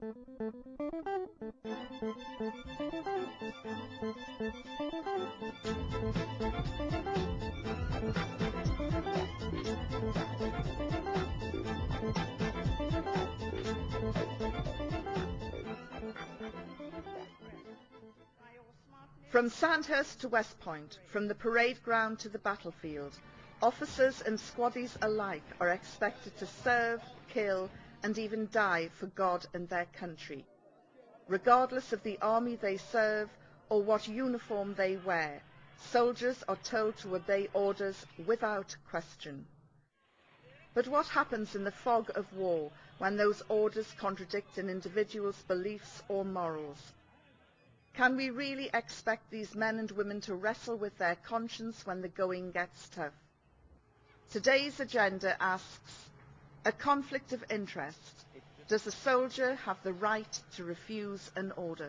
From Sandhurst to West Point, from the parade ground to the battlefield, officers and squaddies alike are expected to serve, kill, and even die for God and their country. Regardless of the army they serve or what uniform they wear, soldiers are told to obey orders without question. But what happens in the fog of war when those orders contradict an individual's beliefs or morals? Can we really expect these men and women to wrestle with their conscience when the going gets tough? Today's agenda asks, a conflict of interest. Does a soldier have the right to refuse an order?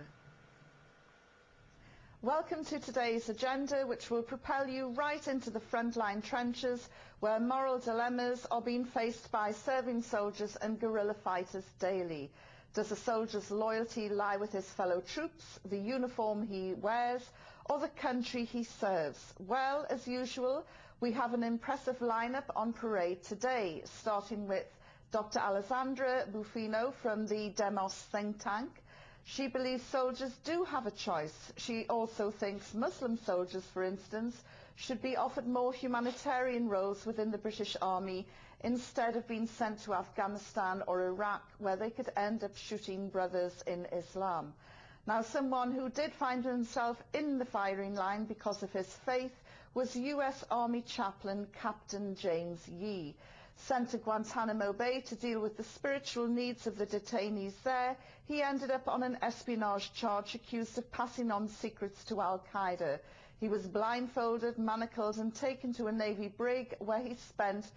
Welcome to today's agenda, which will propel you right into the frontline trenches where moral dilemmas are being faced by serving soldiers and guerrilla fighters daily. Does a soldier's loyalty lie with his fellow troops, the uniform he wears, or the country he serves? Well, as usual, we have an impressive lineup on parade today, starting with Dr. Alessandra Buffino from the Demos think tank. She believes soldiers do have a choice. She also thinks Muslim soldiers, for instance, should be offered more humanitarian roles within the British Army instead of being sent to Afghanistan or Iraq, where they could end up shooting brothers in Islam. Now, someone who did find himself in the firing line because of his faith was US Army chaplain Captain James Yee. Sent to Guantanamo Bay to deal with the spiritual needs of the detainees there, he ended up on an espionage charge accused of passing on secrets to Al-Qaeda. He was blindfolded, manacled and taken to a Navy brig where he spent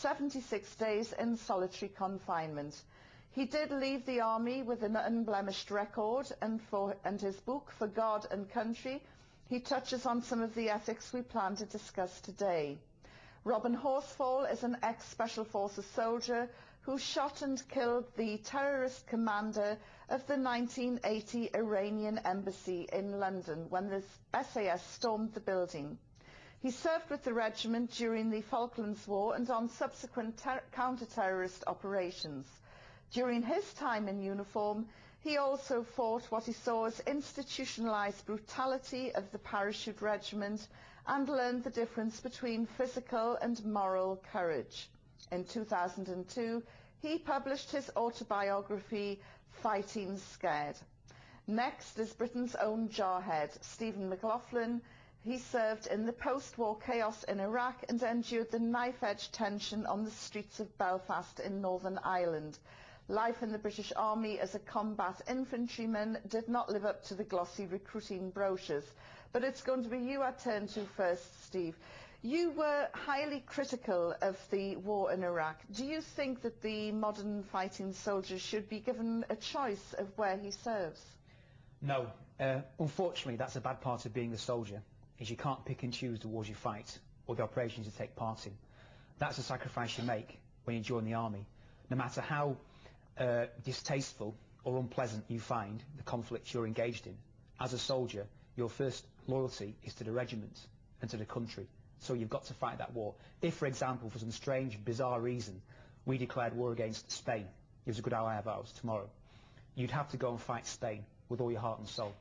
76 days in solitary confinement. He did leave the Army with an unblemished record, and his book, For God and Country, he touches on some of the ethics we plan to discuss today. Robin Horsfall is an ex-Special Forces soldier who shot and killed the terrorist commander of the 1980 Iranian embassy in London when the SAS stormed the building. He served with the regiment during the Falklands War and on subsequent counter-terrorist operations. During his time in uniform, he also fought what he saw as institutionalized brutality of the parachute regiment and learned the difference between physical and moral courage. In 2002, he published his autobiography, Fighting Scared. Next is Britain's own jarhead, Stephen McLaughlin. He served in the post-war chaos in Iraq and endured the knife-edge tension on the streets of Belfast in Northern Ireland. Life in the British Army as a combat infantryman did not live up to the glossy recruiting brochures. But it's going to be you I turn to first, Steve. You were highly critical of the war in Iraq. Do you think that the modern fighting soldier should be given a choice of where he serves? No. Unfortunately, that's a bad part of being a soldier, is you can't pick and choose the wars you fight or the operations you take part in. That's a sacrifice you make when you join the army. No matter how distasteful or unpleasant you find the conflicts you're engaged in, as a soldier, your first loyalty is to the regiment and to the country. So you've got to fight that war. If, for example, for some strange, bizarre reason, we declared war against Spain, it was a good ally of ours, tomorrow, you'd have to go and fight Spain with all your heart and soul.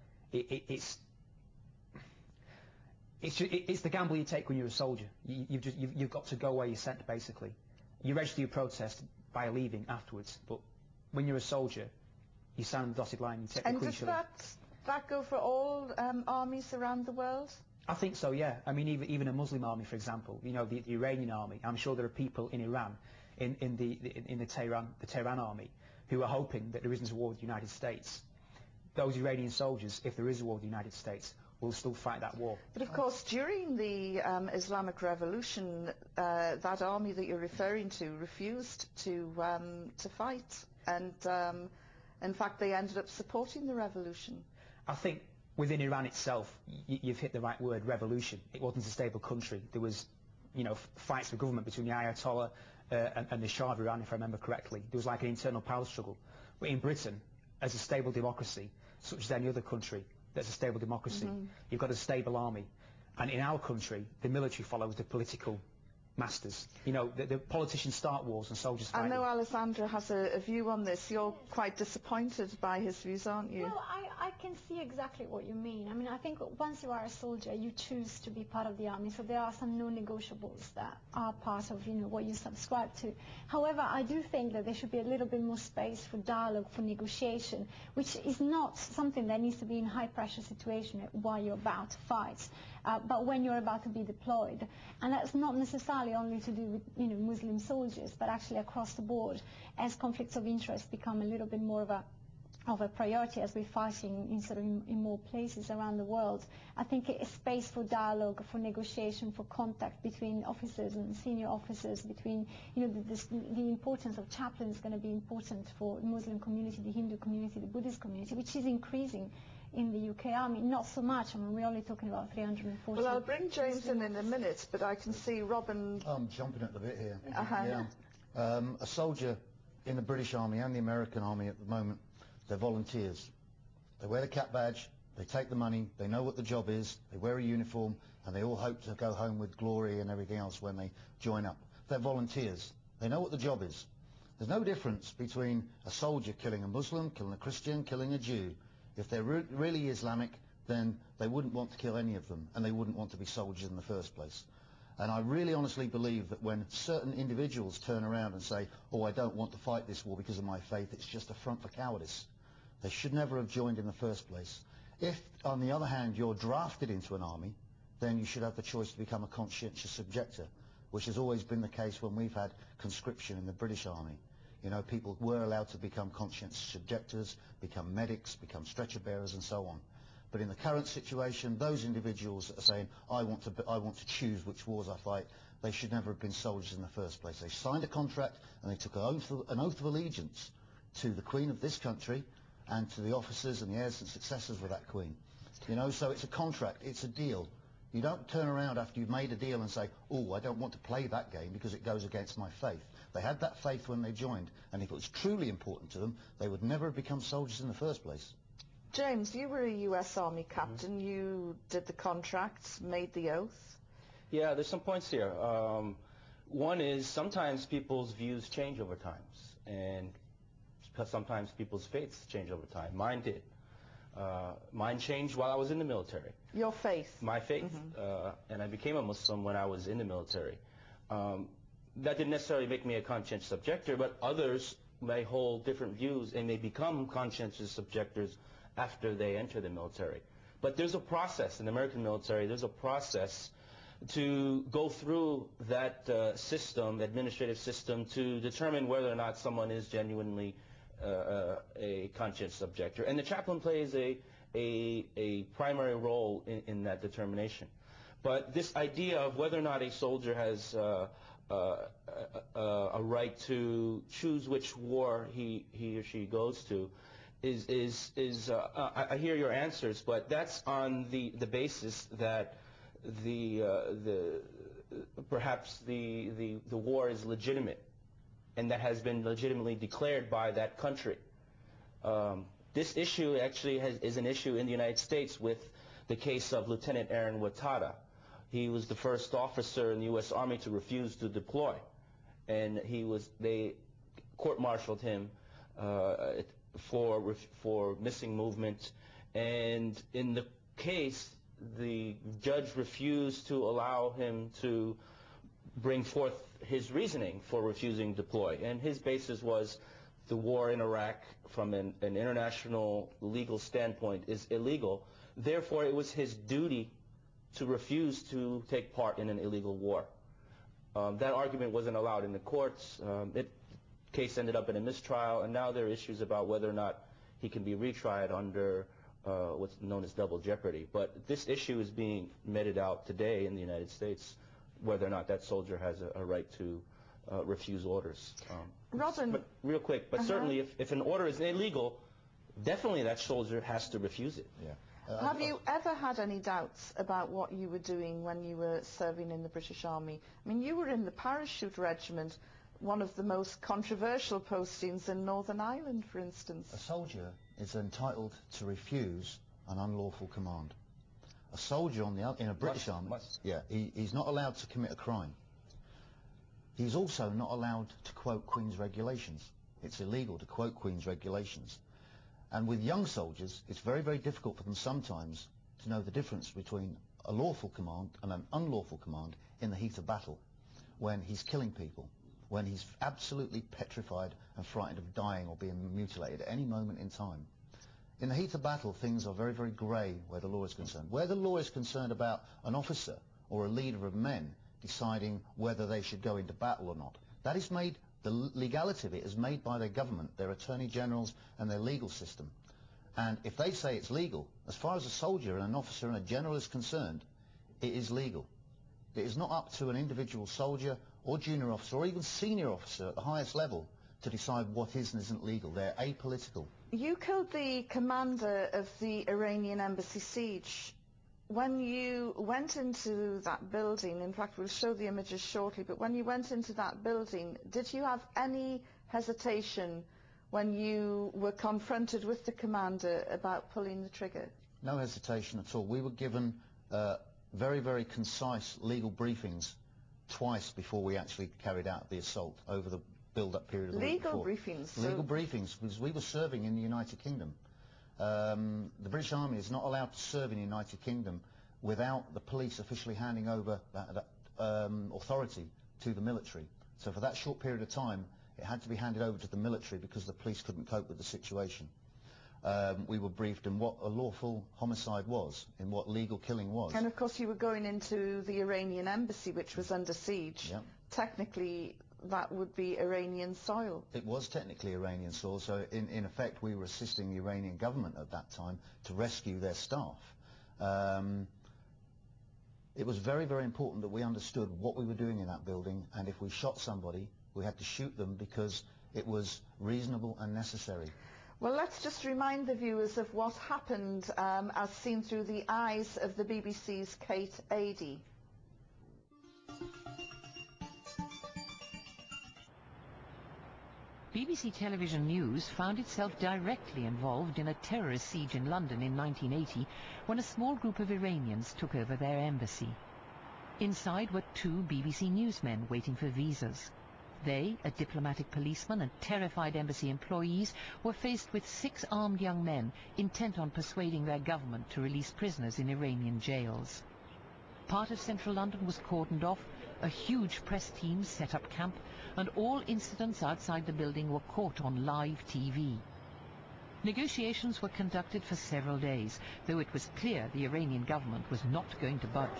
It's the gamble you take when you're a soldier. You've got to go where you're sent, basically. You register your protest by leaving afterwards, but when you're a soldier, you sign the dotted line, you take the clinch. And does that go for all armies around the world? I think so, yeah. I mean, even a Muslim army, for example, you know, the Iranian army. I'm sure there are people in Iran, in the Tehran army, who are hoping that there isn't a war with the United States. Those Iranian soldiers, if there is a war with the United States, will still fight that war. But of course, during the Islamic Revolution, that army that you're referring to refused to fight, and in fact, they ended up supporting the revolution. I think within Iran itself, you've hit the right word, revolution. It wasn't a stable country. There was, you know, fights for government between the Ayatollah and the Shah of Iran, if I remember correctly. There was like an internal power struggle. But in Britain, as a stable democracy, such as any other country that's a stable democracy. You've got a stable army. And in our country, the military follows the political masters. You know, the politicians start wars and soldiers fight I know them. Alessandra has a view on this. You're quite disappointed by his views, aren't you? Well, I can see exactly what you mean. I mean, I think once you are a soldier, you choose to be part of the army. So there are some non-negotiables that are part of, you know, what you subscribe to. However, I do think that there should be a little bit more space for dialogue, for negotiation, which is not something that needs to be in high-pressure situation while you're about to fight, but when you're about to be deployed. And that's not necessarily only to do with, you know, Muslim soldiers, but actually across the board, as conflicts of interest become a little bit more of a priority as we're fighting in more places around the world. I think a space for dialogue, for negotiation, for contact between officers and senior officers, between, you know, the importance of chaplains is going to be important for the Muslim community, the Hindu community, the Buddhist community, which is increasing in the UK Army. Not so much. I mean, we're only talking about 340. Well, I'll bring James in a minute, but I can see Robin... I'm jumping at the bit here. Yeah. A soldier in the British Army and the American Army at the moment, they're volunteers. They wear the cap badge, they take the money, they know what the job is, they wear a uniform, and they all hope to go home with glory and everything else when they join up. They're volunteers. They know what the job is. There's no difference between a soldier killing a Muslim, killing a Christian, killing a Jew. If they're really Islamic, then they wouldn't want to kill any of them, and they wouldn't want to be soldiers in the first place. And I really honestly believe that when certain individuals turn around and say, oh, I don't want to fight this war because of my faith, it's just a front for cowardice. They should never have joined in the first place. If, on the other hand, you're drafted into an army, then you should have the choice to become a conscientious objector, which has always been the case when we've had conscription in the British Army. You know, people were allowed to become conscientious objectors, become medics, become stretcher bearers, and so on. But in the current situation, those individuals that are saying, I want to choose which wars I fight, they should never have been soldiers in the first place. They signed a contract and they took an oath of allegiance to the Queen of this country and to the officers and the heirs and successors of that Queen. You know, so it's a contract, it's a deal. You don't turn around after you've made a deal and say, oh, I don't want to play that game because it goes against my faith. They had that faith when they joined, and if it was truly important to them, they would never have become soldiers in the first place. James, you were a US Army captain. You did the contracts, made the oath. Yeah, there's some points here. One is sometimes people's views change over time, and sometimes people's faiths change over time. Mine did. Mine changed while I was in the military. Your faith? My faith. And I became a Muslim when I was in the military. That didn't necessarily make me a conscientious objector, but others may hold different views and may become conscientious objectors after they enter the military. But there's a process in the American military. There's a process to go through that administrative system, to determine whether or not someone is genuinely a conscientious objector. And the chaplain plays a primary role in that determination. But this idea of whether or not a soldier has a right to choose which war he or she goes to I hear your answers, but that's on the basis that perhaps the war is legitimate and that has been legitimately declared by that country. This issue actually is an issue in the United States with the case of Lieutenant Aaron Watada. He was the first officer in the U.S. Army to refuse to deploy, and they court-martialed him for missing movement. And in the case, the judge refused to allow him to bring forth his reasoning for refusing to deploy, and his basis was the war in Iraq from an international legal standpoint is illegal. Therefore, it was his duty to refuse to take part in an illegal war. That argument wasn't allowed in the courts. The case ended up in a mistrial, and now there are issues about whether or not he can be retried under what's known as double jeopardy. But this issue is being meted out today in the United States, whether or not that soldier has a right to refuse orders. Robin, but real quick, but certainly if an order is illegal, definitely that soldier has to refuse it. Yeah. Have you ever had any doubts about what you were doing when you were serving in the British Army? I mean, you were in the parachute regiment. one of the most controversial postings in Northern Ireland, for instance. A soldier is entitled to refuse an unlawful command. A soldier in a British army, he's not allowed to commit a crime. He's also not allowed to quote Queen's regulations. It's illegal to quote Queen's regulations. And with young soldiers, it's very, very difficult for them sometimes to know the difference between a lawful command and an unlawful command in the heat of battle, when he's killing people, when he's absolutely petrified and frightened of dying or being mutilated at any moment in time. In the heat of battle, things are very, very grey where the law is concerned. Where the law is concerned about an officer or a leader of men deciding whether they should go into battle or not, that is made, the legality of it is made by their government, their attorney generals and their legal system. And if they say it's legal, as far as a soldier and an officer and a general is concerned, it is legal. It is not up to an individual soldier or junior officer or even senior officer at the highest level to decide what is and isn't legal. They're apolitical. You killed the commander of the Iranian embassy siege. When you went into that building, in fact we'll show the images shortly, but when you went into that building, did you have any hesitation when you were confronted with the commander about pulling the trigger? No hesitation at all. We were given very, very concise legal briefings twice before we actually carried out the assault over the build-up period of the week before. Legal briefings, because we were serving in the United Kingdom. The British Army is not allowed to serve in the United Kingdom without the police officially handing over that authority to the military. So for that short period of time, it had to be handed over to the military because the police couldn't cope with the situation. We were briefed in what a lawful homicide was, in what legal killing was. And of course you were going into the Iranian embassy, which was under siege. Yep. Technically that would be Iranian soil. It was technically Iranian soil, so in effect we were assisting the Iranian government at that time to rescue their staff. It was very, very important that we understood what we were doing in that building, and if we shot somebody, we had to shoot them because it was reasonable and necessary. Well, let's just remind the viewers of what happened as seen through the eyes of the BBC's Kate Adie. BBC Television News found itself directly involved in a terrorist siege in London in 1980 when a small group of Iranians took over their embassy. Inside were two BBC newsmen waiting for visas. They, a diplomatic policeman and terrified embassy employees, were faced with 6 armed young men intent on persuading their government to release prisoners in Iranian jails. Part of central London was cordoned off, a huge press team set up camp, and all incidents outside the building were caught on live TV. Negotiations were conducted for several days, though it was clear the Iranian government was not going to budge.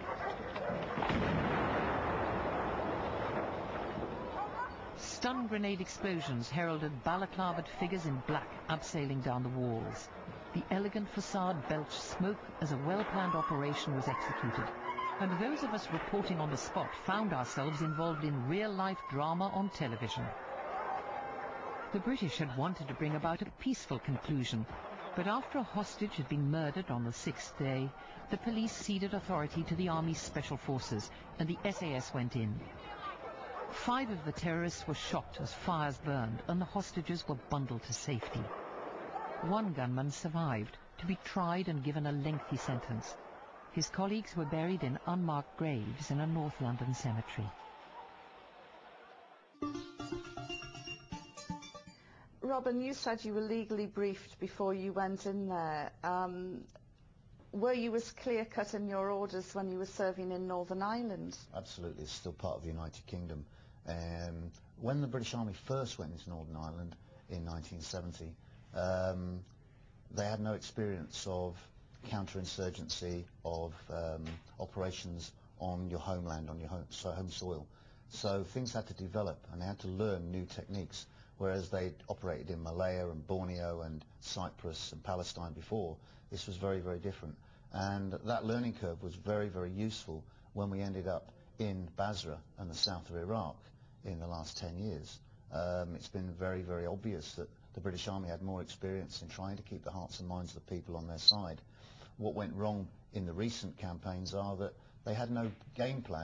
Stun grenade explosions heralded balaclavaed figures in black abseiling down the walls. The elegant facade belched smoke as a well-planned operation was executed. And those of us reporting on the spot found ourselves involved in real-life drama on television. The British had wanted to bring about a peaceful conclusion, but after a hostage had been murdered on the 6th day, the police ceded authority to the Army's Special Forces, and the SAS went in. 5 of the terrorists were shot as fires burned, and the hostages were bundled to safety. 1 gunman survived, to be tried and given a lengthy sentence. His colleagues were buried in unmarked graves in a North London cemetery. Robin, you said you were legally briefed before you went in there. Were you as clear-cut in your orders when you were serving in Northern Ireland? Absolutely, it's still part of the United Kingdom. When the British Army first went into Northern Ireland in 1970, they had no experience of counterinsurgency, of operations on your homeland, on your home soil. So things had to develop and they had to learn new techniques, whereas they'd operated in Malaya and Borneo and Cyprus and Palestine before. This was very, very different. And that learning curve was very, very useful when we ended up in Basra and the south of Iraq in the last 10 years. It's been very, very obvious that the British Army had more experience in trying to keep the hearts and minds of the people on their side. What went wrong in the recent campaigns are that they had no game plan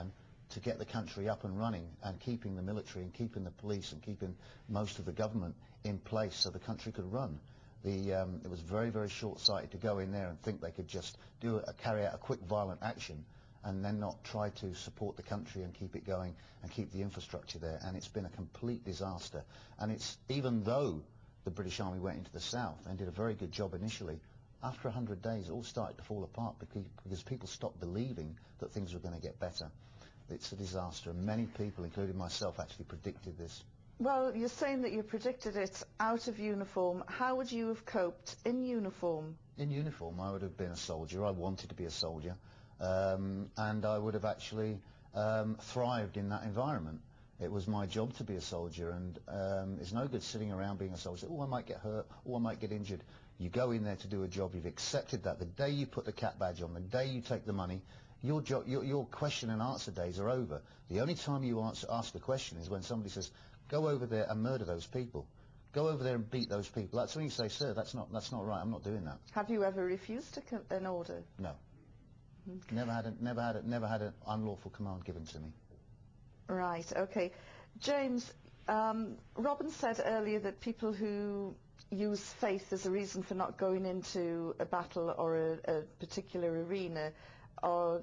to get the country up and running and keeping the military and keeping the police and keeping most of the government in place so the country could run. It was very, very short-sighted to go in there and think they could just carry out a quick violent action and then not try to support the country and keep it going and keep the infrastructure there. And it's been a complete disaster. And it's, even though the British Army went into the south and did a very good job initially, after 100 days it all started to fall apart because people stopped believing that things were going to get better. It's a disaster, and many people, including myself, actually predicted this. Well, you're saying that you predicted it out of uniform. How would you have coped in uniform? In uniform, I would have been a soldier. I wanted to be a soldier. And I would have actually thrived in that environment. It was my job to be a soldier, and it's no good sitting around being a soldier. Oh, I might get hurt, oh, I might get injured. You go in there to do a job. You've accepted that. The day you put the cap badge on, the day you take the money, your question and answer days are over. The only time you ask a question is when somebody says, go over there and murder those people. Go over there and beat those people. That's when you say, sir, that's not right. I'm not doing that. Have you ever refused an order? No. Never had an unlawful command given to me. Right, okay. James, Robin said earlier that people who use faith as a reason for not going into a battle or a particular arena are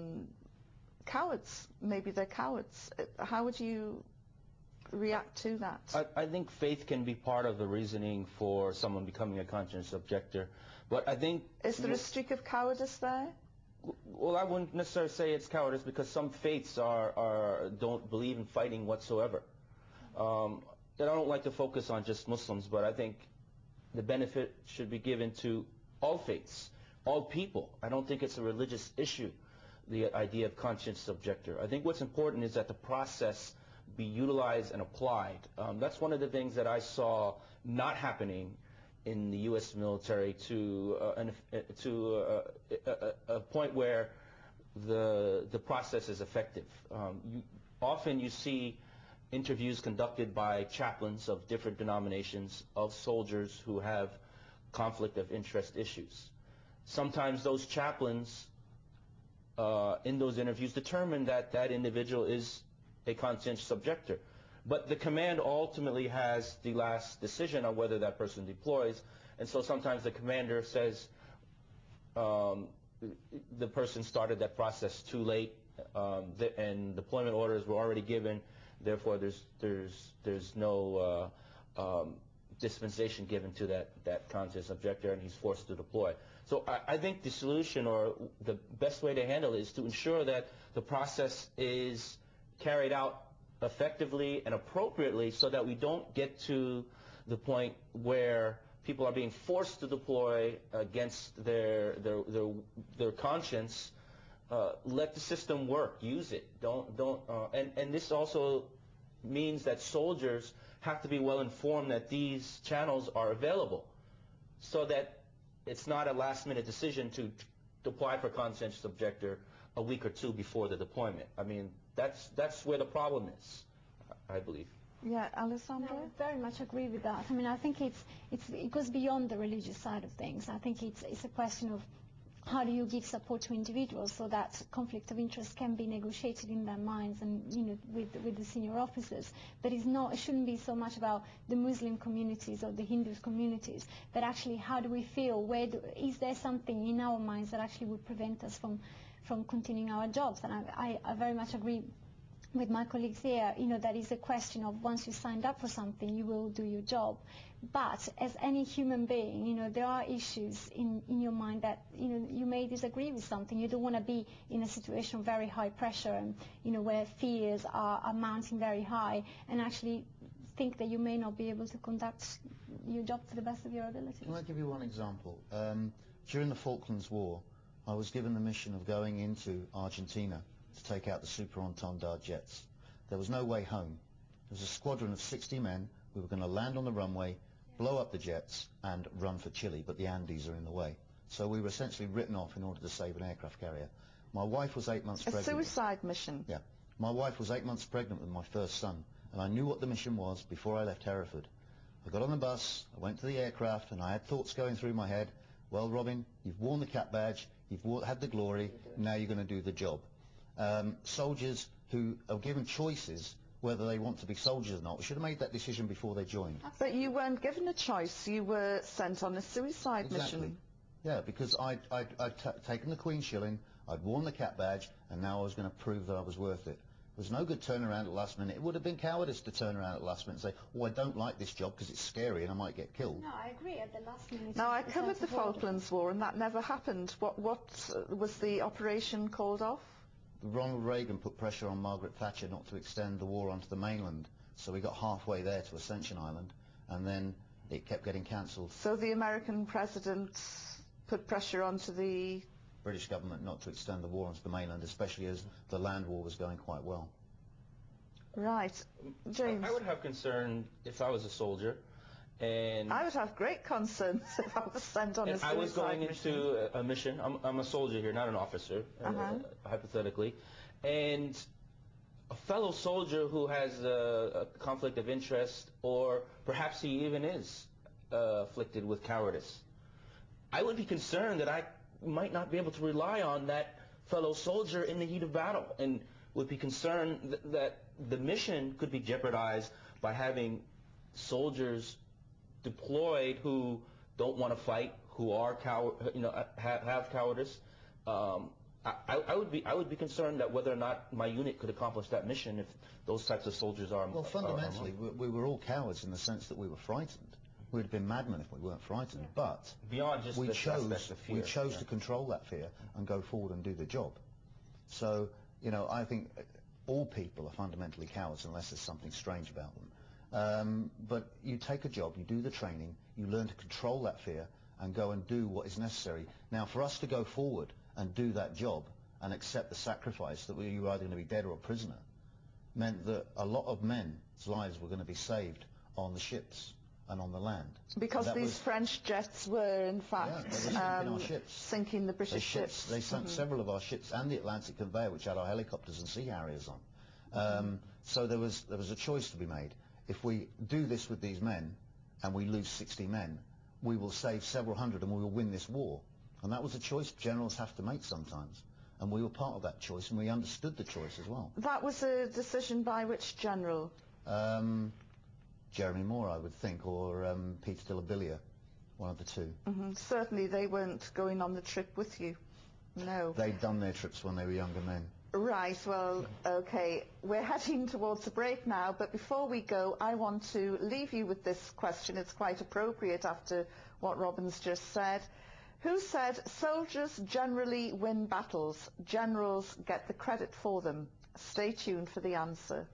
cowards. Maybe they're cowards. How would you react to that? I think faith can be part of the reasoning for someone becoming a conscience objector, but I think... Is there a streak of cowardice there? Well, I wouldn't necessarily say it's cowardice, because some faiths don't believe in fighting whatsoever. And I don't like to focus on just Muslims, but I think the benefit should be given to all faiths, all people. I don't think it's a religious issue, the idea of conscience objector. I think what's important is that the process be utilized and applied. That's one of the things that I saw not happening in the U.S. military to a point where the process is effective. Often you see interviews conducted by chaplains of different denominations of soldiers who have conflict of interest issues. Sometimes those chaplains in those interviews determine that that individual is a conscientious objector. But the command ultimately has the last decision on whether that person deploys, and so sometimes the commander says the person started that process too late, and deployment orders were already given. Therefore, there's no dispensation given to that conscientious objector, and he's forced to deploy. So I think the solution, or the best way to handle it, is to ensure that the process is carried out effectively and appropriately, so that we don't get to the point where people are being forced to deploy against their conscience. Let the system work. Use it. And this also means that soldiers have to be well informed that these channels are available, so that it's not a last-minute decision to apply for conscientious objector a week or two before the deployment. I mean, that's where the problem is, I believe. Yeah, Alessandra? I very much agree with that. I mean, I think it goes beyond the religious side of things. I think it's a question of how do you give support to individuals so that conflict of interest can be negotiated in their minds and, with the senior officers. But it shouldn't be so much about the Muslim communities or the Hindu communities, but actually how do we feel? Is there something in our minds that actually would prevent us from continuing our jobs? And I very much agree with my colleagues here, that is a question of once you signed up for something, you will do your job. But as any human being, there are issues in your mind that, you may disagree with something. You don't want to be in a situation of very high pressure and, where fears are mounting very high, and actually think that you may not be able to conduct your job to the best of your ability. Can I give you one example? During the Falklands War, I was given the mission of going into Argentina to take out the Super Entendard jets. There was no way home. There was a squadron of 60 men. We were going to land on the runway, blow up the jets, and run for Chile, but the Andes are in the way. So we were essentially written off in order to save an aircraft carrier. My wife was 8 months pregnant. A suicide mission? Yeah. My wife was 8 months pregnant with my first son, and I knew what the mission was before I left Hereford. I got on the bus, I went to the aircraft, and I had thoughts going through my head. Well, Robin, you've worn the cap badge, you've had the glory, now you're going to do the job. Soldiers who are given choices whether they want to be soldiers or not. We should have made that decision before they joined. But you weren't given a choice. You were sent on a suicide mission. Yeah, because I'd taken the Queen's shilling, I'd worn the cap badge, and now I was going to prove that I was worth it. There was no good turning around at the last minute. It would have been cowardice to turn around at the last minute and say, oh, I don't like this job because it's scary and I might get killed. No, I agree. At the last minute. Now, I covered the Falklands War, and that never happened. What was the operation called off? Ronald Reagan put pressure on Margaret Thatcher not to extend the war onto the mainland. So we got halfway there to Ascension Island, and then it kept getting cancelled. So the American president put pressure onto the British government not to extend the war onto the mainland, especially as the land war was going quite well. Right. James? I would have concern if I was a soldier. And I would have great concerns if I was sent on a suicide mission. I was going into a mission. I'm a soldier here, not an officer, hypothetically. And a fellow soldier who has a conflict of interest, or perhaps he even is afflicted with cowardice, I would be concerned that I might not be able to rely on that fellow soldier in the heat of battle, and would be concerned that the mission could be jeopardized by having soldiers deployed who don't want to fight, who are have cowardice. I would be concerned that whether or not my unit could accomplish that mission if those types of soldiers are. Well, fundamentally, we were all cowards in the sense that we were frightened. We'd have been madmen if we weren't frightened, but beyond just we chose fear, to control that fear and go forward and do the job. So, I think all people are fundamentally cowards unless there's something strange about them. But you take a job, you do the training, you learn to control that fear and go and do what is necessary. Now, for us to go forward and do that job and accept the sacrifice that you were either going to be dead or a prisoner meant that a lot of men's lives were going to be saved on the ships and on the land. Because these French jets were, in fact, sinking the British ships. They sunk several of our ships and the Atlantic Conveyor, which had our helicopters and Sea Harriers on. So there was a choice to be made. If we do this with these men and we lose 60 men, we will save several hundred and we will win this war. And that was a choice generals have to make sometimes. And we were part of that choice, and we understood the choice as well. That was a decision by which general? Jeremy Moore, I would think, or Peter de la Billiere, one of the two. Certainly they weren't going on the trip with you, no. They'd done their trips when they were younger men. Right, well, okay, we're heading towards a break now, but before we go, I want to leave you with this question. It's quite appropriate after what Robin's just said. Who said soldiers generally win battles, generals get the credit for them? Stay tuned for the answer.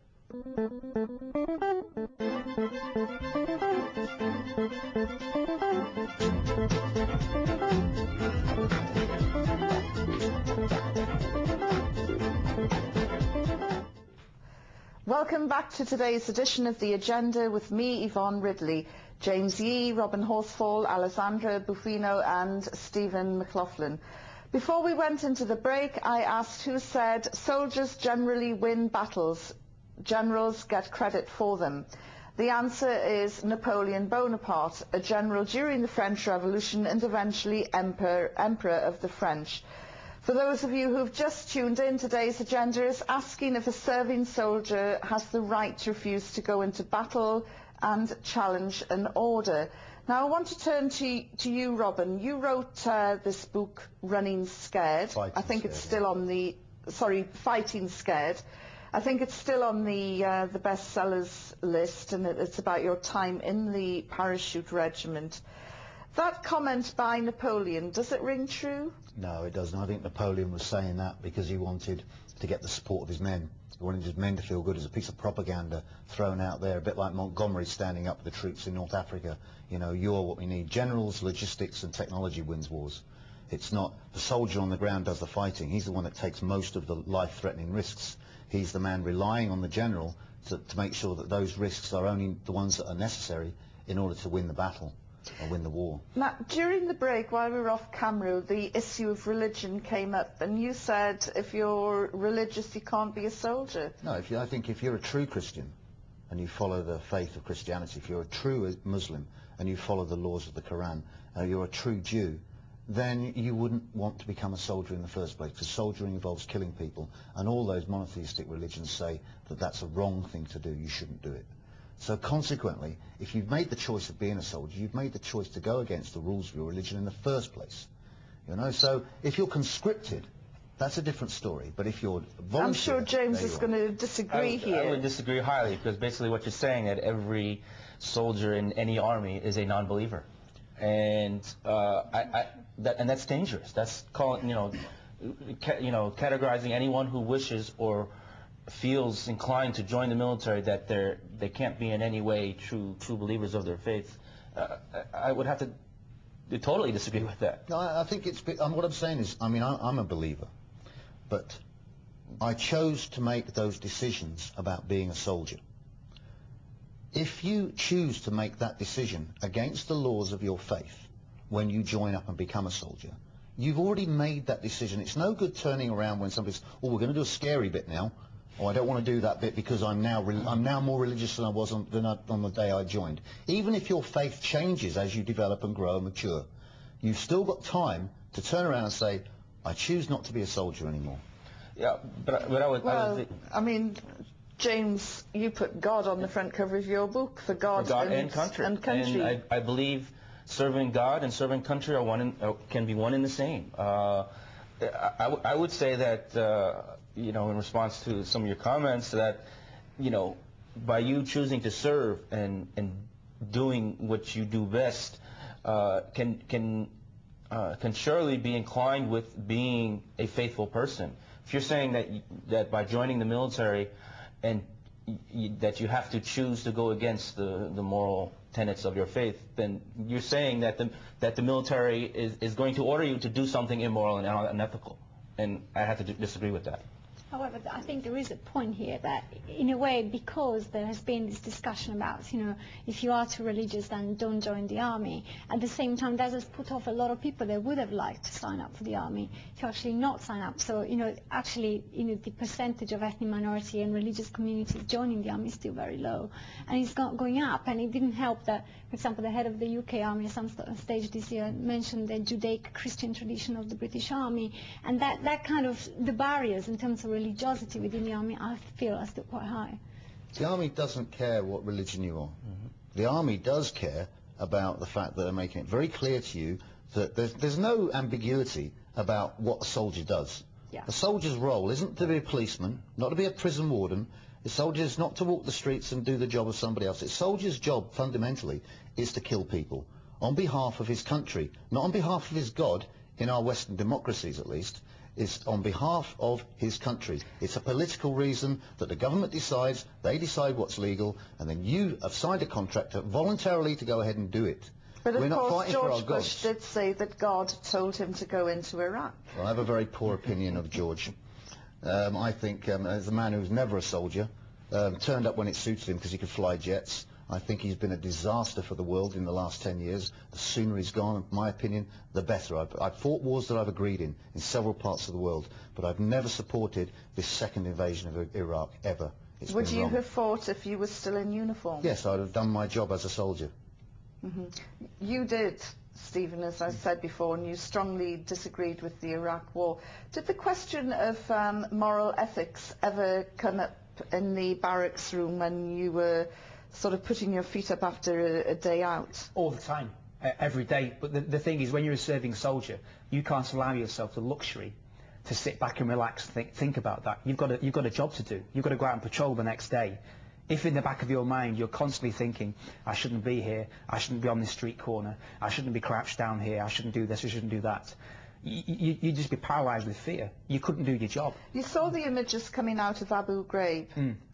Welcome back to today's edition of The Agenda with me, Yvonne Ridley, James Yee, Robin Horsfall, Alessandra Buffino and Stephen McLaughlin. Before we went into the break, I asked who said soldiers generally win battles, generals get credit for them. The answer is Napoleon Bonaparte, a general during the French Revolution and eventually Emperor of the French. For those of you who've just tuned in, today's agenda is asking if a serving soldier has the right to refuse to go into battle and challenge an order. Now I want to turn to you, Robin. You wrote this book, Running Scared. Fighting Scared. I think it's still on the bestsellers list, and it's about your time in the parachute regiment. That comment by Napoleon, does it ring true? No, it doesn't. I think Napoleon was saying that because he wanted to get the support of his men. He wanted his men to feel good as a piece of propaganda thrown out there, a bit like Montgomery standing up for the troops in North Africa. You're what we need. Generals, logistics and technology wins wars. It's not the soldier on the ground does the fighting. He's the one that takes most of the life-threatening risks. He's the man relying on the general to make sure that those risks are only the ones that are necessary in order to win the battle or win the war. Now, during the break, while we were off camera, the issue of religion came up, and you said if you're religious, you can't be a soldier. No, I think if you're a true Christian and you follow the faith of Christianity, if you're a true Muslim and you follow the laws of the Quran, you're a true Jew, then you wouldn't want to become a soldier in the first place, because soldiering involves killing people, and all those monotheistic religions say that that's a wrong thing to do, you shouldn't do it. So consequently, if you've made the choice of being a soldier, you've made the choice to go against the rules of your religion in the first place. You know, so if you're conscripted, that's a different story. But if you're volunteer, I'm sure James is going to disagree here. I would disagree highly, because basically what you're saying that every soldier in any army is a non-believer, and that's dangerous. That's calling, categorizing anyone who wishes or feels inclined to join the military that they can't be in any way true believers of their faith. I would have to totally disagree with that. No, I think it's what I'm saying is, I mean, I'm a believer, but I chose to make those decisions about being a soldier. If you choose to make that decision against the laws of your faith when you join up and become a soldier, you've already made that decision. It's no good turning around when somebody's, oh, we're going to do a scary bit now. Oh, I don't want to do that bit because I'm now more religious than I was on the day I joined. Even if your faith changes as you develop and grow and mature, you've still got time to turn around and say, I choose not to be a soldier anymore. Yeah, but I would... I mean, James, you put God on the front cover of your book, for God and country. And I believe serving God and serving country are can be one and the same. I would say that... in response to some of your comments, that, by you choosing to serve and doing what you do best, can surely be inclined with being a faithful person. If you're saying that by joining the military and that you have to choose to go against the moral tenets of your faith, then you're saying that the military is going to order you to do something immoral and unethical. And I have to disagree with that. However, I think there is a point here that, in a way, because there has been this discussion about, if you are too religious, then don't join the army. At the same time, that has put off a lot of people that would have liked to sign up for the army to actually not sign up. So, actually, the percentage of ethnic minority and religious communities joining the army is still very low. And it's not going up. And it didn't help that, for example, the head of the UK Army at some stage this year mentioned the Judaic-Christian tradition of the British Army. And that kind of, the barriers in terms of religiosity within the army, I feel, are still quite high. The army doesn't care what religion you are. Mm-hmm. The army does care about the fact that they're making it very clear to you that there's no ambiguity about what a soldier does. Yeah. A soldier's role isn't to be a policeman, not to be a prison warden. A soldier is not to walk the streets and do the job of somebody else. A soldier's job, fundamentally, is to kill people on behalf of his country, not on behalf of his God, in our Western democracies at least. Is on behalf of his country. It's a political reason that the government decides, they decide what's legal, and then you have signed a contract voluntarily to go ahead and do it. But We're of not course, fighting for our George Bush gods. did say that God told him to go into Iraq. Well, I have a very poor opinion of George. I think, as a man who was never a soldier, turned up when it suited him because he could fly jets. I think he's been a disaster for the world in the last 10 years. The sooner he's gone, in my opinion, the better. I've fought wars that I've agreed in several parts of the world, but I've never supported this second invasion of Iraq, ever. It's Would been you wrong. have fought if you were still in uniform? Yes, I'd have done my job as a soldier. Mm-hmm. You did, Stephen, as I said before, and you strongly disagreed with the Iraq war. Did the question of moral ethics ever come up in the barracks room when you were sort of putting your feet up after a day out? All the time, every day. But the thing is, when you're a serving soldier, you can't allow yourself the luxury to sit back and relax and think about that. You've got a job to do. You've got to go out and patrol the next day. If in the back of your mind you're constantly thinking, I shouldn't be here, I shouldn't be on this street corner, I shouldn't be crouched down here, I shouldn't do this, I shouldn't do that, you'd just be paralysed with fear. You couldn't do your job. You saw the images coming out of Abu Ghraib.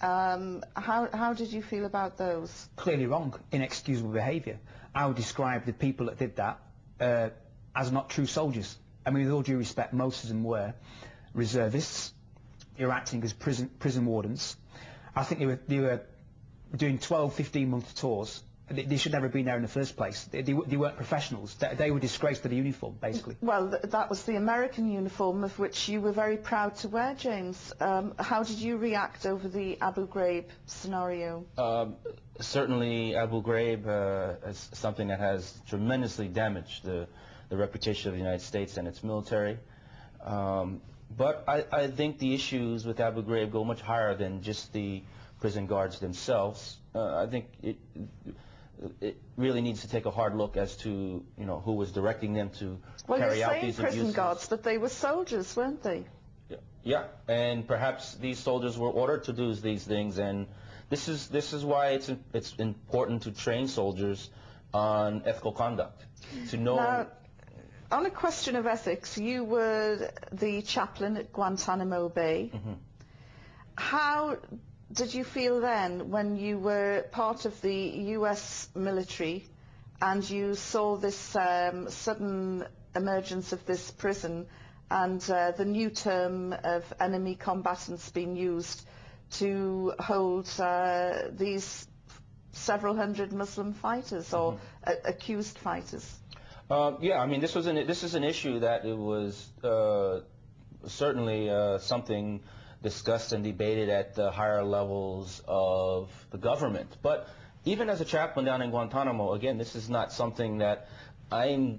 How did you feel about those? Clearly wrong, inexcusable behaviour. I would describe the people that did that as not true soldiers. I mean, with all due respect, most of them were reservists. They were acting as prison wardens. I think they were doing 12, 15-month tours. They should never have been there in the first place. They weren't professionals. They were disgraced to the uniform, basically. Well, that was the American uniform, of which you were very proud to wear, James. How did you react over the Abu Ghraib scenario? Certainly, Abu Ghraib is something that has tremendously damaged the reputation of the United States and its military. But I think the issues with Abu Ghraib go much higher than just the prison guards themselves. I think it really needs to take a hard look as to, who was directing them to carry out these abuses. Well, you're saying prison guards, but they were soldiers, weren't they? Yeah, and perhaps these soldiers were ordered to do these things, and this is why it's important to train soldiers on ethical conduct, to know. Now, on a question of ethics, you were the chaplain at Guantanamo Bay. Mm-hmm. How did you feel then when you were part of the U.S. military and you saw this sudden emergence of this prison and the new term of enemy combatants being used to hold these several hundred Muslim fighters or accused fighters? Yeah, I mean, this is an issue that it was certainly something discussed and debated at the higher levels of the government. But even as a chaplain down in Guantanamo, again, this is not something that I'm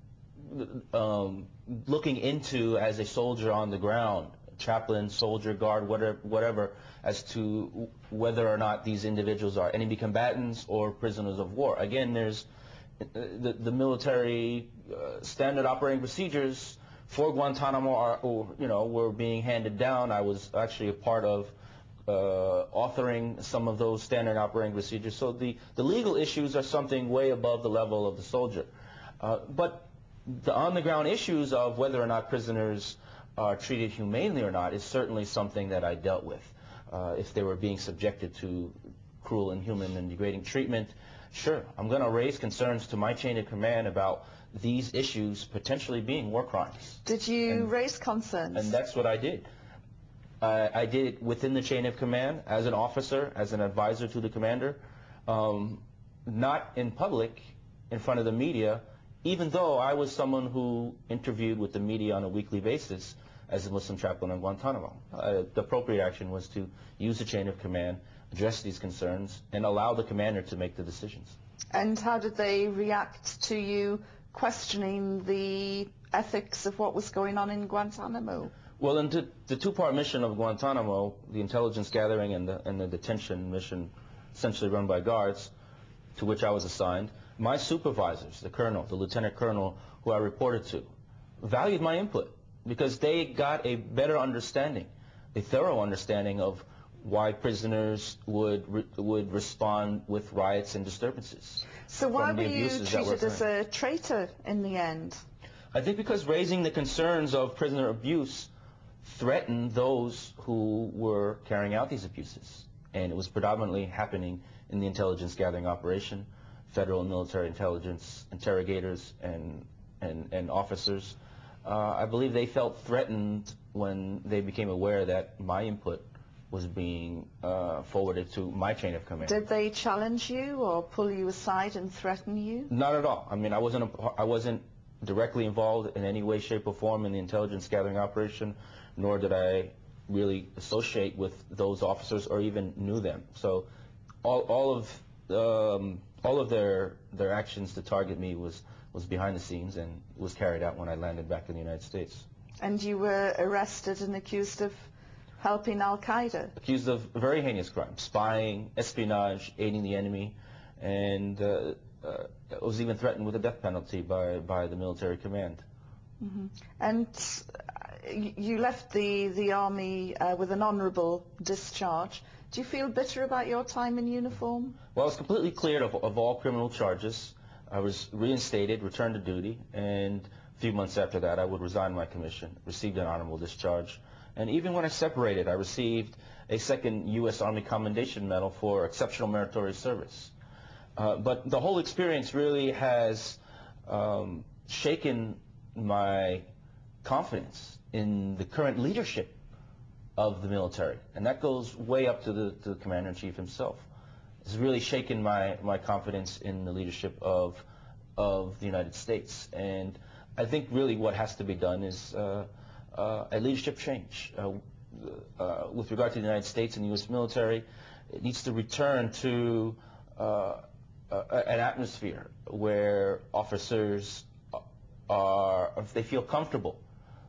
looking into as a soldier on the ground, chaplain, soldier, guard, whatever, as to whether or not these individuals are enemy combatants or prisoners of war. Again, there's the military standard operating procedures for Guantanamo were being handed down. I was actually a part of authoring some of those standard operating procedures. So the legal issues are something way above the level of the soldier. But the on-the-ground issues of whether or not prisoners are treated humanely or not is certainly something that I dealt with. If they were being subjected to cruel, inhuman, and degrading treatment, sure, I'm going to raise concerns to my chain of command about these issues potentially being war crimes. Did you raise concerns? And that's what I did. I did it within the chain of command, as an officer, as an advisor to the commander, not in public, in front of the media, even though I was someone who interviewed with the media on a weekly basis as a Muslim chaplain in Guantanamo. The appropriate action was to use the chain of command, address these concerns, and allow the commander to make the decisions. And how did they react to you questioning the ethics of what was going on in Guantanamo? Well, in the two-part mission of Guantanamo, the intelligence gathering and the detention mission, essentially run by guards, to which I was assigned, my supervisors, the colonel, the lieutenant colonel who I reported to, valued my input because they got a better understanding, a thorough understanding of why prisoners would respond with riots and disturbances. So why were you treated as a traitor in the end? I think because raising the concerns of prisoner abuse threatened those who were carrying out these abuses. And it was predominantly happening in the intelligence gathering operation, federal and military intelligence interrogators and officers. I believe they felt threatened when they became aware that my input was being forwarded to my chain of command. Did they challenge you or pull you aside and threaten you? Not at all. I mean, I wasn't directly involved in any way, shape, or form in the intelligence gathering operation, nor did I really associate with those officers or even knew them. So all of their actions to target me was behind the scenes and was carried out when I landed back in the United States. And you were arrested and accused of helping Al-Qaeda? Accused of very heinous crimes, spying, espionage, aiding the enemy, and was even threatened with a death penalty by the military command. Mm-hmm. And you left the army with an honourable discharge. Do you feel bitter about your time in uniform? Well, I was completely cleared of all criminal charges. I was reinstated, returned to duty, and a few months after that I would resign my commission, received an honorable discharge. And even when I separated, I received a second U.S. Army Commendation Medal for exceptional meritorious service. But the whole experience really has shaken my confidence in the current leadership of the military. And that goes way up to the Commander-in-Chief himself. It's really shaken my confidence in the leadership of the United States. And I think really what has to be done is a leadership change. With regard to the United States and the U.S. military, it needs to return to an atmosphere where officers if they feel comfortable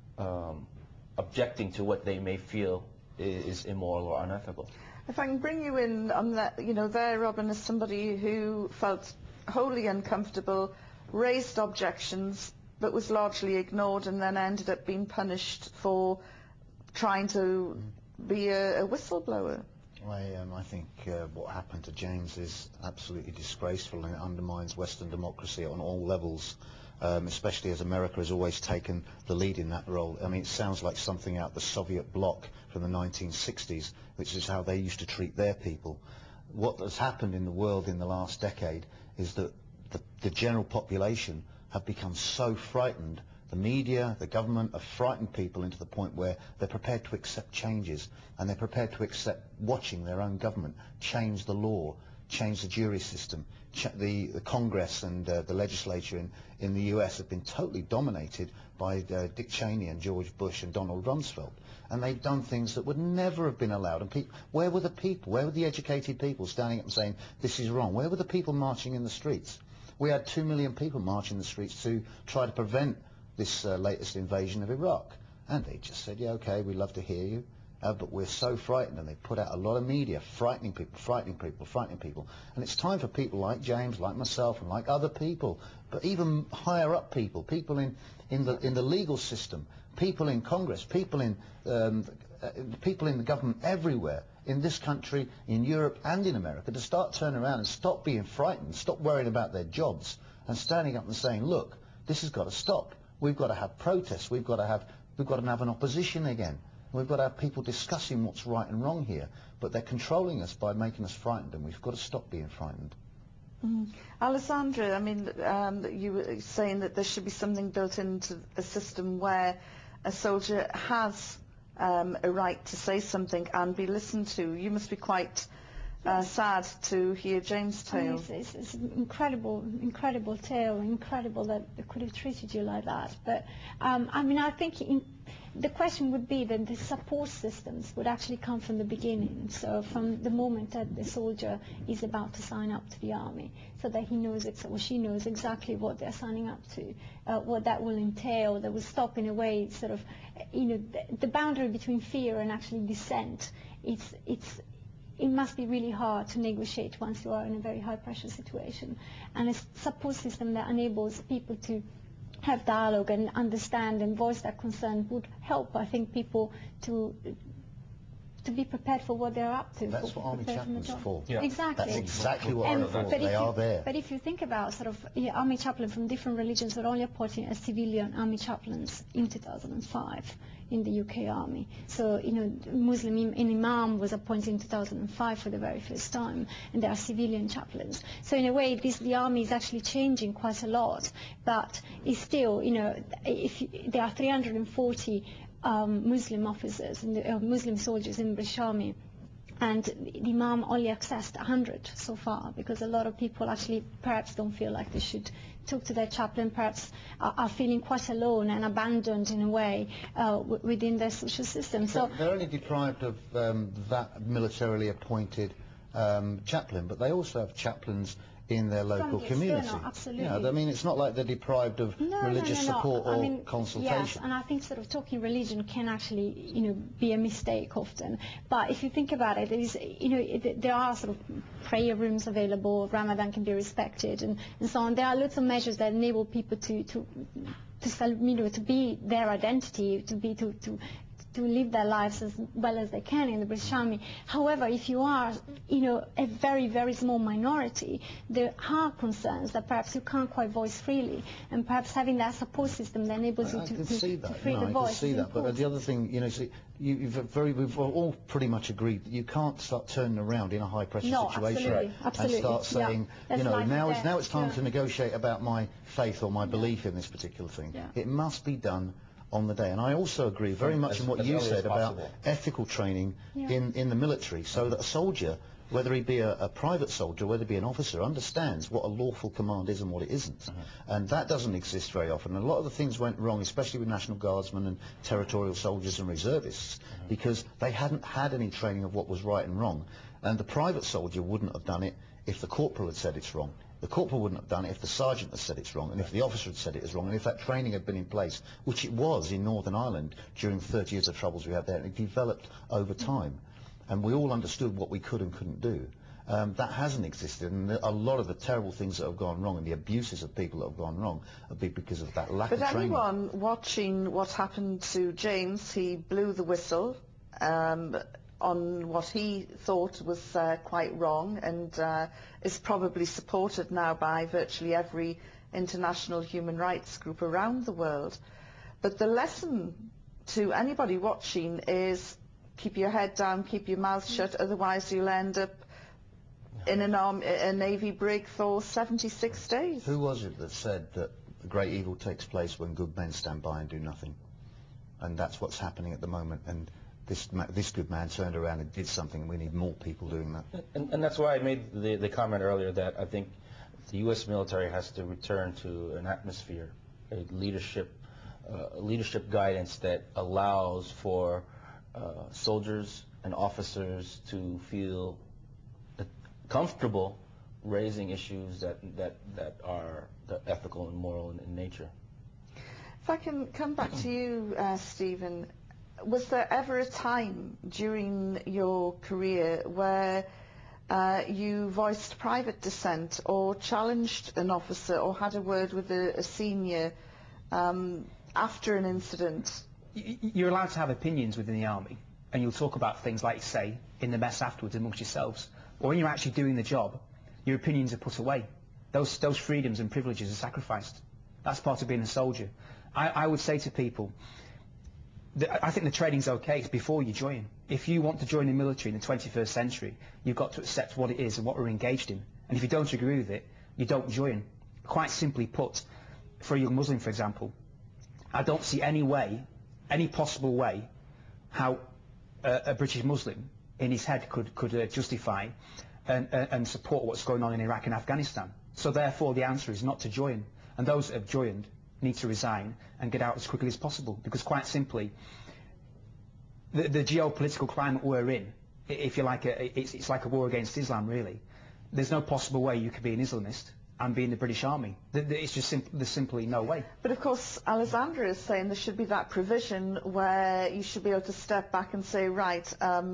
objecting to what they may feel is immoral or unethical. If I can bring you in on that, there, Robin, is somebody who felt wholly uncomfortable, raised objections, but was largely ignored, and then ended up being punished for trying to be a whistleblower. I think what happened to James is absolutely disgraceful, and it undermines Western democracy on all levels, especially as America has always taken the lead in that role. I mean, it sounds like something out the Soviet bloc from the 1960s, which is how they used to treat their people. What has happened in the world in the last decade is that the general population have become so frightened. The media, the government have frightened people into the point where they're prepared to accept changes, and they're prepared to accept watching their own government change the law, change the jury system. The Congress and the legislature in the US have been totally dominated by Dick Cheney and George Bush and Donald Rumsfeld, and they've done things that would never have been allowed. And where were the people? Where were the educated people standing up and saying this is wrong? Where were the people marching in the streets? We had 2 million people marching in the streets to try to prevent this latest invasion of Iraq, and they just said, yeah, okay, we'd love to hear you, but we're so frightened. And they put out a lot of media frightening people, and it's time for people like James, like myself, and like other people, but even higher up people in the legal system, people in Congress, people in the government everywhere, in this country, in Europe and in America, to start turning around and stop being frightened, stop worrying about their jobs, and standing up and saying, look, this has got to stop. We've got to have protests. We've got to have an opposition again. We've got to have people discussing what's right and wrong here. But they're controlling us by making us frightened, and we've got to stop being frightened. Alessandra, I mean, you were saying that there should be something built into a system where a soldier has a right to say something and be listened to. You must be quite sad to hear James' tale. I mean, it's an incredible tale, incredible that they could have treated you like that. But I mean, I think the question would be that the support systems would actually come from the beginning. So from the moment that the soldier is about to sign up to the army, so that he knows or she knows exactly what they're signing up to, what that will entail, that will stop in a way sort of, the boundary between fear and actually dissent. It must be really hard to negotiate once you are in a very high-pressure situation. And a support system that enables people to have dialogue and understand and voice their concern would help, I think, people to be prepared for what they're up to. That's what army chaplains are for. Yeah. Exactly. That's exactly what they're for. They are there. But if you think about sort of army chaplains from different religions were only appointed as civilian army chaplains in 2005 in the UK Army. So, Muslim imam was appointed in 2005 for the very first time, and there are civilian chaplains. So in a way, the army is actually changing quite a lot, but it's still, if there are 340 Muslim officers, Muslim soldiers in the British Army, and the Imam only accessed 100 so far, because a lot of people actually perhaps don't feel like they should talk to their chaplain, perhaps are feeling quite alone and abandoned in a way within their social system. So they're only deprived of that militarily appointed chaplain, but they also have chaplains in their local community. Absolutely. I mean, it's not like they're deprived of religious support or consultation. Yes, and I think sort of talking religion can actually, be a mistake often. But if you think about it, there is, there are sort of prayer rooms available. Ramadan can be respected, and so on. There are lots of measures that enable people to be their identity, to live their lives as well as they can in the British Army. However, if you are, a very, very small minority, there are concerns that perhaps you can't quite voice freely, and perhaps having that support system that enables you to free the voice. I can see that, but the other thing, we've all pretty much agreed that you can't start turning around in a high-pressure situation absolutely. and start saying, now it's time to negotiate about my faith or my belief in this particular thing. Yeah. It must be done on the day. And I also agree very much in what you said about ethical training in the military, so that a soldier, whether he be a private soldier, whether he be an officer, understands what a lawful command is and what it isn't. And that doesn't exist very often. And a lot of the things went wrong, especially with National Guardsmen and territorial soldiers and reservists, because they hadn't had any training of what was right and wrong. And the private soldier wouldn't have done it if the corporal had said it's wrong. The corporal wouldn't have done it if the sergeant had said it's wrong, and if the officer had said it was wrong, and if that training had been in place, which it was in Northern Ireland during the 30 years of troubles we had there, and it developed over time, and we all understood what we could and couldn't do. That hasn't existed, and a lot of the terrible things that have gone wrong and the abuses of people that have gone wrong have been because of that lack of training. But anyone watching what happened to James, he blew the whistle on what he thought was quite wrong, and is probably supported now by virtually every international human rights group around the world. But the lesson to anybody watching is keep your head down, keep your mouth shut, otherwise you'll end up in a Navy brig for 76 days. Who was it that said that the great evil takes place when good men stand by and do nothing? And that's what's happening at the moment. And this good man turned around and did something, and we need more people doing that. And that's why I made the comment earlier that I think the U.S. military has to return to an atmosphere, a leadership guidance that allows for soldiers and officers to feel comfortable raising issues that are ethical and moral in nature. If I can come back to you, Stephen, was there ever a time during your career where you voiced private dissent or challenged an officer or had a word with a senior after an incident? You're allowed to have opinions within the army, and you'll talk about things like, say, in the mess afterwards amongst yourselves. Or when you're actually doing the job, your opinions are put away. Those freedoms and privileges are sacrificed. That's part of being a soldier. I would say to people, I think the training's okay. It's before you join. If you want to join the military in the 21st century, you've got to accept what it is and what we're engaged in. And if you don't agree with it, you don't join. Quite simply put, for a young Muslim, for example, I don't see any way, any possible way, how a British Muslim in his head could justify and support what's going on in Iraq and Afghanistan. So therefore the answer is not to join, and those that have joined need to resign and get out as quickly as possible, because quite simply the geopolitical climate we're in, if you like, it's like a war against Islam really. There's no possible way you could be an Islamist and be in the British Army. It's just there's simply no way. But of course, Alessandra is saying there should be that provision where you should be able to step back and say, right,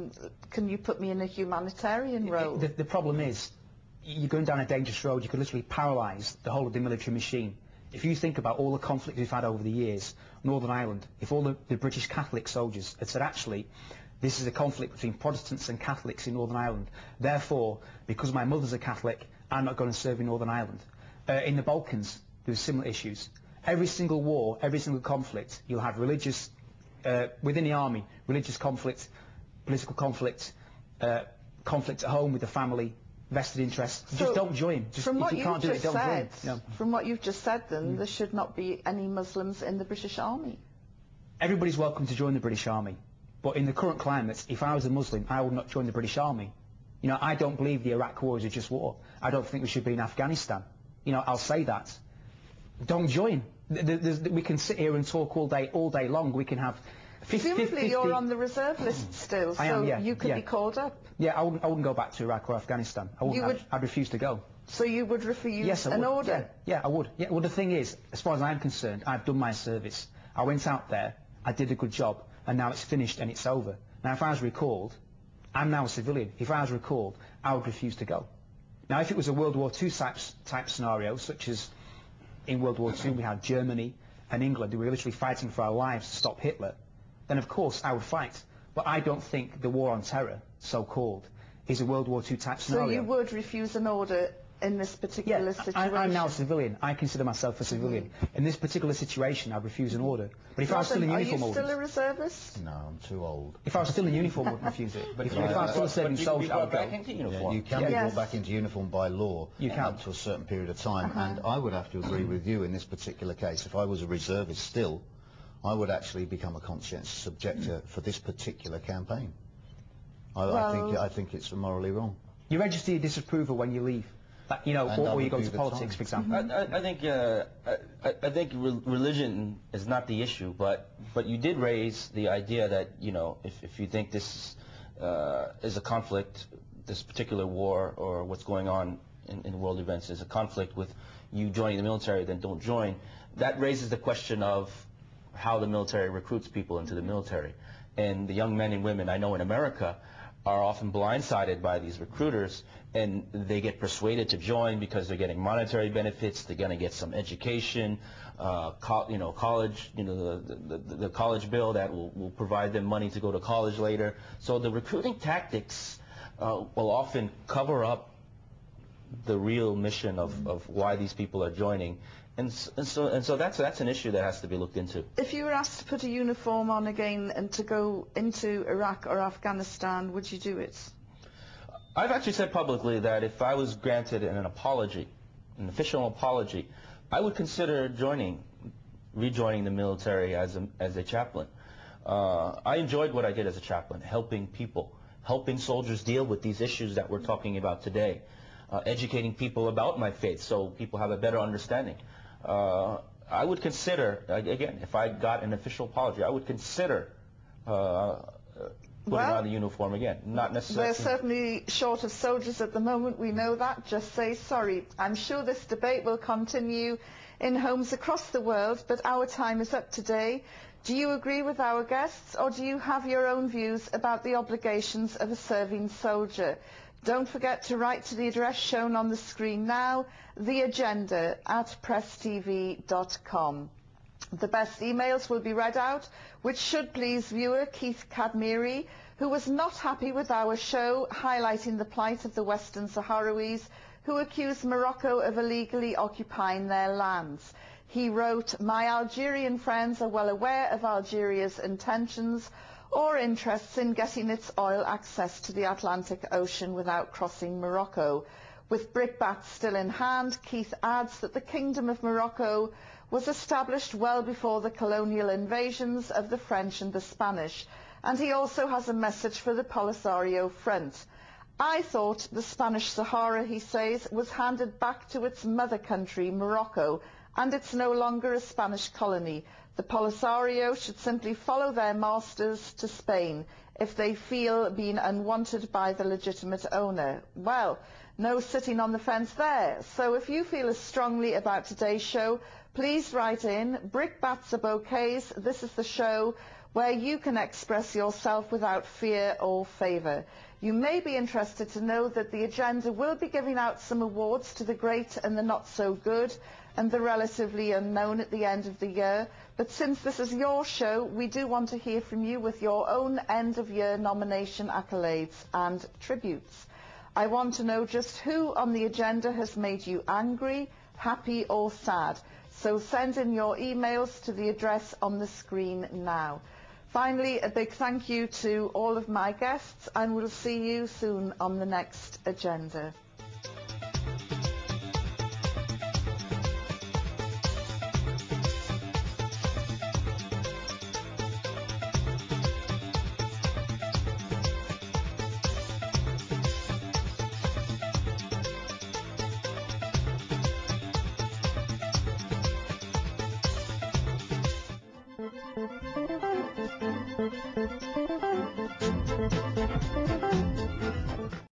can you put me in a humanitarian role? The problem is, you're going down a dangerous road. You could literally paralyse the whole of the military machine. If you think about all the conflicts we've had over the years, Northern Ireland, if all the British Catholic soldiers had said, actually, this is a conflict between Protestants and Catholics in Northern Ireland, therefore, because my mother's a Catholic, I'm not going to serve in Northern Ireland. In the Balkans, there were similar issues. Every single war, every single conflict, you'll have religious, within the army, religious conflict, political conflict, conflict at home with the family, vested interests. So just don't join. Just, if you can't do it, don't join. Yeah. From what you've just said, then, there should not be any Muslims in the British Army. Everybody's welcome to join the British Army. But in the current climate, if I was a Muslim, I would not join the British Army. You know, I don't believe the Iraq war is a just war. I don't think we should be in Afghanistan. You know, I'll say that. Don't join. We can sit here and talk all day long. We can have 50... Presumably you're on the reserve list still, so am, yeah, you could be called up. Yeah, I wouldn't go back to Iraq or Afghanistan. I'd refuse to go. So you would refuse yes, an order? Yeah, I would. Yeah, well, the thing is, as far as I'm concerned, I've done my service. I went out there, I did a good job, and now it's finished and it's over. Now, if I was recalled, I'm now a civilian. If I was recalled, I would refuse to go. Now, if it was a World War II type scenario, such as in World War II we had Germany and England who were literally fighting for our lives to stop Hitler, then of course I would fight. But I don't think the war on terror, so-called, is a World War II type scenario. So you would refuse an order in this particular situation? I'm now a civilian. I consider myself a civilian. In this particular situation, I'd refuse an order. But if I was still in uniform, are you still a reservist? No, I'm too old. If I was still in uniform, I wouldn't refuse it. But if I was still a serving soldier, I would go. You can be brought back into uniform by law up to a certain period of time. And I would have to agree with you in this particular case. If I was a reservist still, I would actually become a conscientious objector for this particular campaign. I think it's morally wrong. You register your disapproval when you leave. You know, or you go to politics, for example. I think religion is not the issue, but you did raise the idea that, you know, if you think this is a conflict, this particular war or what's going on in world events is a conflict with you joining the military, then don't join. That raises the question of how the military recruits people into the military. And the young men and women I know in America are often blindsided by these recruiters, and they get persuaded to join because they're getting monetary benefits, they're going to get some education, college, the college bill that will provide them money to go to college later. So the recruiting tactics will often cover up the real mission of why these people are joining. And so that's an issue that has to be looked into. If you were asked to put a uniform on again and to go into Iraq or Afghanistan, would you do it? I've actually said publicly that if I was granted an apology, an official apology, I would consider rejoining the military as a chaplain. I enjoyed what I did as a chaplain, helping people, helping soldiers deal with these issues that we're talking about today, educating people about my faith so people have a better understanding. I would consider, again, if I got an official apology, I would consider putting on the uniform again. Not necessarily. We're certainly short of soldiers at the moment, we know that. Just say sorry. I'm sure this debate will continue in homes across the world, but our time is up today. Do you agree with our guests, or do you have your own views about the obligations of a serving soldier? Don't forget to write to the address shown on the screen now, theagenda@presstv.com. The best emails will be read out, which should please viewer Keith Kadmiri, who was not happy with our show highlighting the plight of the Western Sahrawis who accuse Morocco of illegally occupying their lands. He wrote, "My Algerian friends are well aware of Algeria's intentions or interests in getting its oil access to the Atlantic Ocean without crossing Morocco." With brickbats still in hand, Keith adds that the Kingdom of Morocco was established well before the colonial invasions of the French and the Spanish, and he also has a message for the Polisario Front. "I thought the Spanish Sahara," he says, "was handed back to its mother country, Morocco, and it's no longer a Spanish colony. The Polisario should simply follow their masters to Spain if they feel being unwanted by the legitimate owner." Well, no sitting on the fence there. So if you feel as strongly about today's show, please write in. Brickbats are bouquets. This is the show where you can express yourself without fear or favour. You may be interested to know that the agenda will be giving out some awards to the great and the not so good and the relatively unknown at the end of the year. But since this is your show, we do want to hear from you with your own end-of-year nomination accolades and tributes. I want to know just who on the agenda has made you angry, happy or sad. So send in your emails to the address on the screen now. Finally, a big thank you to all of my guests, and we'll see you soon on the next agenda.